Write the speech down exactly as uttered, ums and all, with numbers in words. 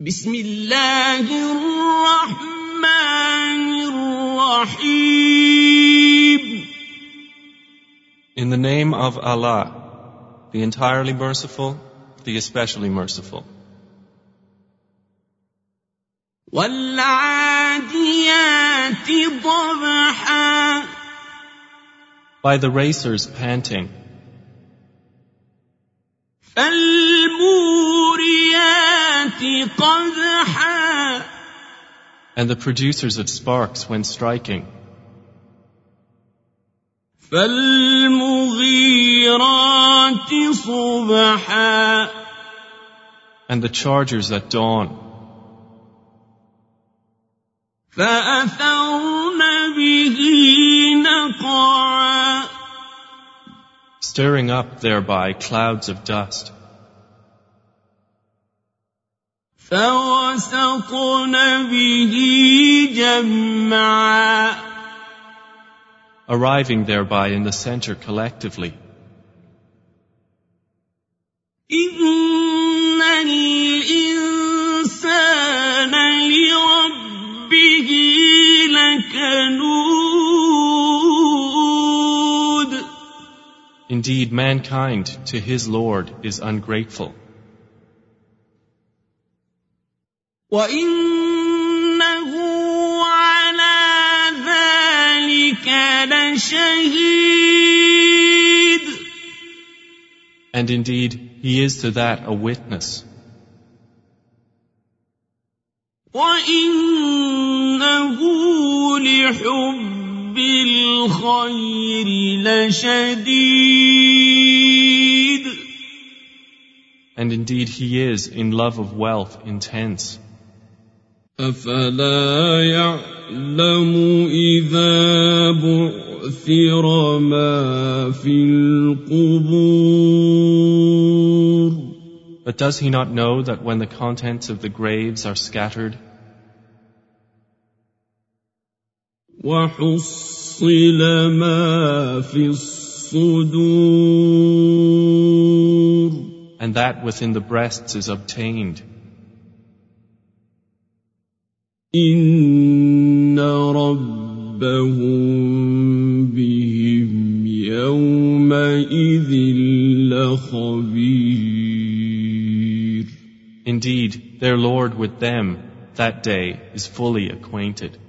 بسم الله الرحمن الرحيم. In the name of Allah, the entirely merciful, the especially merciful. وَالْعَادِيَاتِ ضَبْحًا. By the racers panting. فَالْمُورِيَاتِ قَدْحًا. And the producers of sparks when striking. فَالْمُغِيرَاتِ صُبْحًا. And the chargers at dawn. فَأَثَرْنَ بِهِ نَقْعًا. Stirring up thereby clouds of dust. فَوَسَطْنَ بِهِ جَمْعًا. Arriving thereby in the center collectively. إِنَّ الْإِنسَانَ لِرَبِّهِ لَكَنُودٌ. Indeed, mankind to his Lord is ungrateful. وَإِنَّهُ عَلَى ذَلِكَ لَشَهِيدٌ. And indeed, he is to that a witness. وَإِنَّهُ لِحُبِّ الْخَيْرِ لَشَدِيدٌ. And indeed, he is in love of wealth intense. أَفَلَا يَعْلَمُ إِذَا بُعْثِرَ مَا فِي الْقُبُورِ. But does he not know that when the contents of the graves are scattered, وَحُصِّلَ مَا فِي الصُّدُورِ. and that within the breasts is obtained, إِنَّ رَبَّهُم بِهِمْ يَوْمَئِذٍ لَخَبِيرٌ. indeed, their Lord with them that day is fully acquainted.